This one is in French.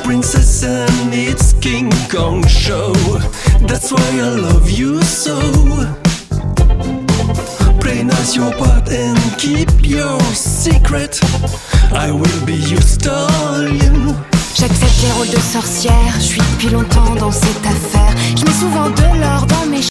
princess and its King Kong show. That's why I love you so. Play nice your part and keep your secret. I will be your stallion. J'accepte les rôles de sorcière, je suis depuis longtemps dans cette affaire. Je mets souvent de l'or dans mes